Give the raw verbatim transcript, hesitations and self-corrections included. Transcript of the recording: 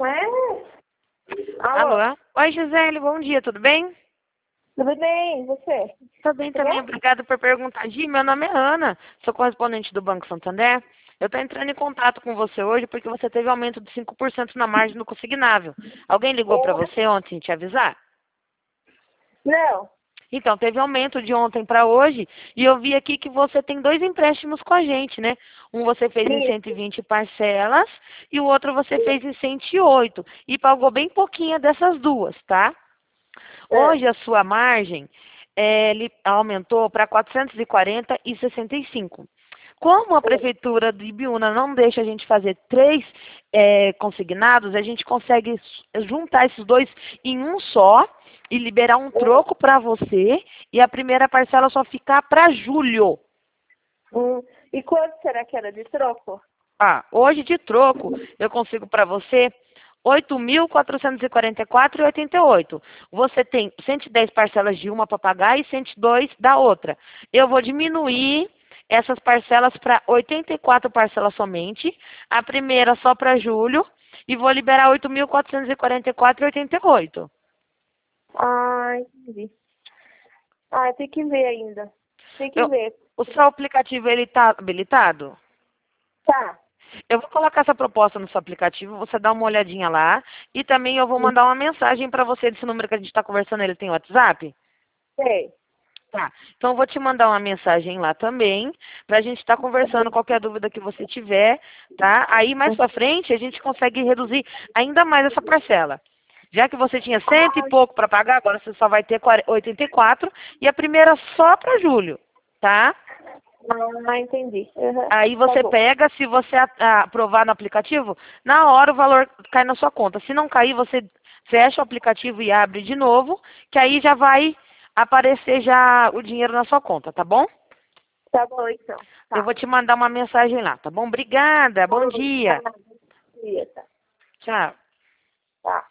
É? Alô? Alô? Oi, Gisele, bom dia, tudo bem? Tudo bem, e você? Tô bem Tudo também, bem? obrigada por perguntar. Gi, meu nome é Ana, sou correspondente do Banco Santander. Eu tô entrando em contato com você hoje porque você teve aumento de cinco por cento na margem do consignável. Alguém ligou para você ontem te avisar? Não. Então, teve aumento de ontem para hoje e eu vi aqui que você tem dois empréstimos com a gente, né? Um você fez em cento e Isso. vinte parcelas e o outro você fez em cento e oito e pagou bem pouquinho dessas duas, tá? É. Hoje a sua margem eh, ele aumentou para quatrocentos e quarenta e sessenta e cinco. Como a prefeitura de Ibiúna não deixa a gente fazer três eh, consignados, a gente consegue juntar esses dois em um só e liberar um É. troco para você e a primeira parcela só ficar para julho. Hum. E quanto será que era de troco? Ah, hoje de troco eu consigo para você oito mil quatrocentos e quarenta e quatro reais e oitenta e oito centavos. Você tem cento e dez parcelas de uma para pagar e cento e dois da outra. Eu vou diminuir essas parcelas para oitenta e quatro parcelas somente, a primeira só para julho e vou liberar oito mil quatrocentos e quarenta e quatro reais e oitenta e oito centavos. Ah, entendi. Ah, tem que ver ainda. Tem que Eu- ver. o seu aplicativo ele está habilitado? Tá. Eu vou colocar essa proposta no seu aplicativo, você dá uma olhadinha lá. E também eu vou mandar uma mensagem para você desse número que a gente está conversando. Ele tem WhatsApp? Sei. Tá. Então eu vou te mandar uma mensagem lá também, para a gente estar conversando qualquer dúvida que você tiver, tá? Aí mais pra frente a gente consegue reduzir ainda mais essa parcela. Já que você tinha cento e Ah, pouco para pagar, agora você só vai ter oitenta e quatro e a primeira só para julho, tá? ah, entendi. Uhum. Aí Tá você bom. pega, se você a- a- aprovar no aplicativo, na hora o valor cai na sua conta. Se não cair, você fecha o aplicativo e abre de novo, que aí já vai aparecer já o dinheiro na sua conta, tá bom? Tá bom, então. Eu Tá. vou te mandar uma mensagem lá, tá bom? Obrigada, bom Tá. dia. Tá. Tchau. Tá.